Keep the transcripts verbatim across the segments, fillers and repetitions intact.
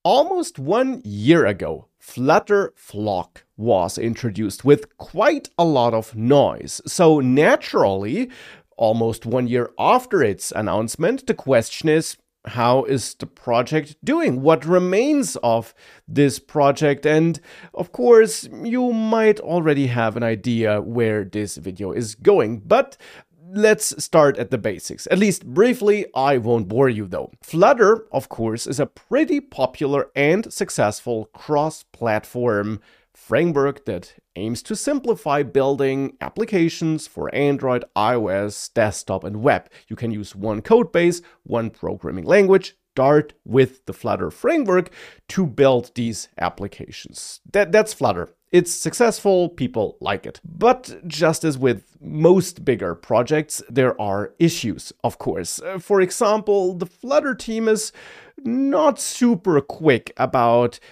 Almost one year ago, Flutter Flock was introduced with quite a lot of noise. So naturally, almost one year after its announcement, the question is, how is the project doing? What remains of this project? And of course, you might already have an idea where this video is going, but let's start at the basics. At least briefly, I won't bore you though. Flutter, of course, is a pretty popular and successful cross-platform framework that aims to simplify building applications for Android, iOS, desktop, and web. You can use one code base, one programming language, Dart with the Flutter framework to build these applications. That, that's Flutter. It's successful, people like it. But just as with most bigger projects, there are issues, of course. Uh, for example, the Flutter team is not super quick about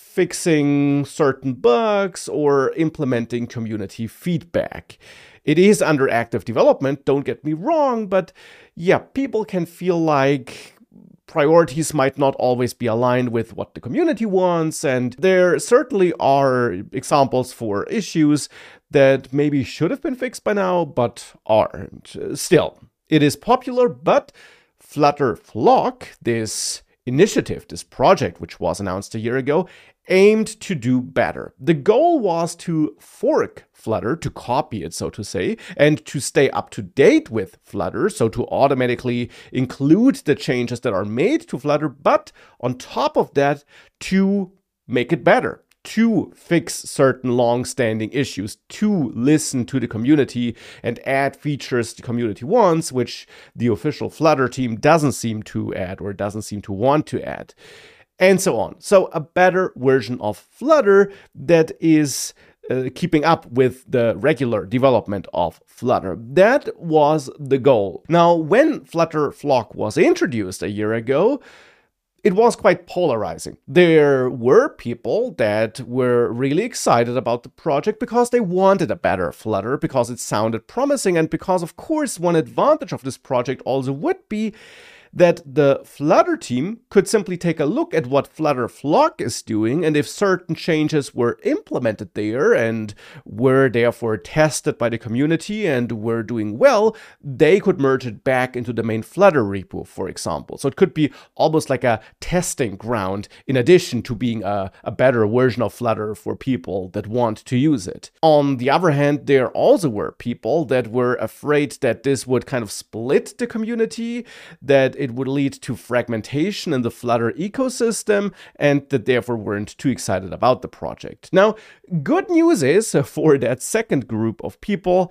fixing certain bugs or implementing community feedback. It is under active development, don't get me wrong, but yeah, people can feel like priorities might not always be aligned with what the community wants, and there certainly are examples for issues that maybe should have been fixed by now, but aren't. Still, it is popular, but Flutter Flock, this initiative, this project, which was announced a year ago, aimed to do better. The goal was to fork Flutter, to copy it, so to say, and to stay up to date with Flutter, so to automatically include the changes that are made to Flutter, but on top of that, to make it better, to fix certain long-standing issues, to listen to the community and add features the community wants, which the official Flutter team doesn't seem to add or doesn't seem to want to add, and so on. So a better version of Flutter that is uh, keeping up with the regular development of Flutter. That was the goal. Now, when Flutter Flock was introduced a year ago, it was quite polarizing. There were people that were really excited about the project because they wanted a better Flutter, because it sounded promising, and because, of course, one advantage of this project also would be that the Flutter team could simply take a look at what Flutter Flock is doing, and if certain changes were implemented there and were therefore tested by the community and were doing well, they could merge it back into the main Flutter repo, for example. So it could be almost like a testing ground in addition to being a, a better version of Flutter for people that want to use it. On the other hand, there also were people that were afraid that this would kind of split the community, that it would lead to fragmentation in the Flutter ecosystem, and that therefore weren't too excited about the project. Now, good news is, for that second group of people,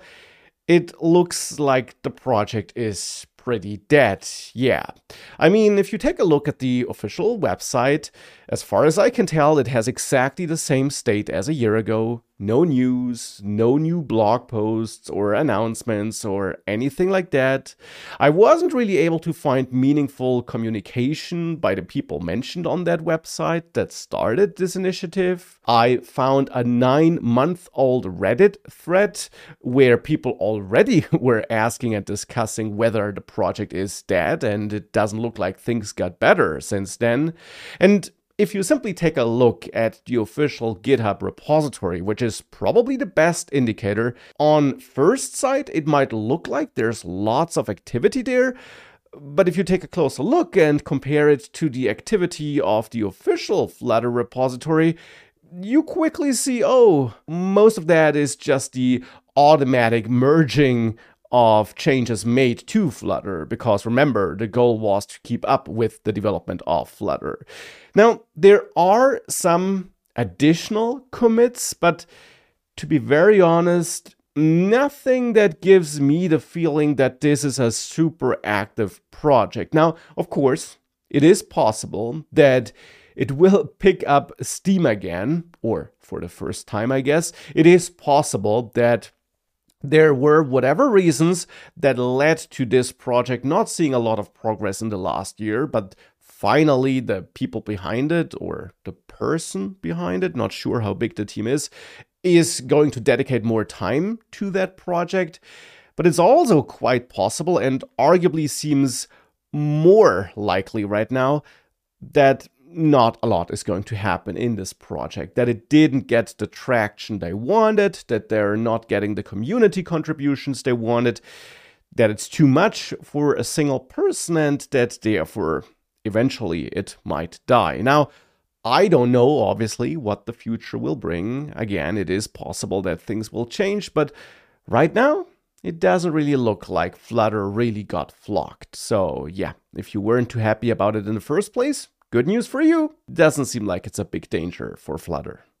it looks like the project is pretty dead. Yeah. I mean, if you take a look at the official website, as far as I can tell, it has exactly the same state as a year ago. No news, no new blog posts or announcements or anything like that. I wasn't really able to find meaningful communication by the people mentioned on that website that started this initiative. I found a nine-month-old Reddit thread where people already were asking and discussing whether the project is dead, and it doesn't look like things got better since then. And if you simply take a look at the official GitHub repository, which is probably the best indicator, on first sight, it might look like there's lots of activity there. But if you take a closer look and compare it to the activity of the official Flutter repository, you quickly see, oh, most of that is just the automatic merging of changes made to Flutter, because remember, the goal was to keep up with the development of Flutter. Now, there are some additional commits, but to be very honest, nothing that gives me the feeling that this is a super active project. Now, of course, it is possible that it will pick up steam again, or for the first time, I guess. It is possible that there were whatever reasons that led to this project not seeing a lot of progress in the last year, but finally the people behind it, or the person behind it, not sure how big the team is, is going to dedicate more time to that project. But it's also quite possible, and arguably seems more likely right now, that not a lot is going to happen in this project, that it didn't get the traction they wanted, that they're not getting the community contributions they wanted, that it's too much for a single person, and that therefore eventually it might die. Now, I don't know, obviously, what the future will bring. Again, it is possible that things will change, but right now, it doesn't really look like Flutter really got flocked. So yeah, if you weren't too happy about it in the first place, good news for you. Doesn't seem like it's a big danger for Flutter.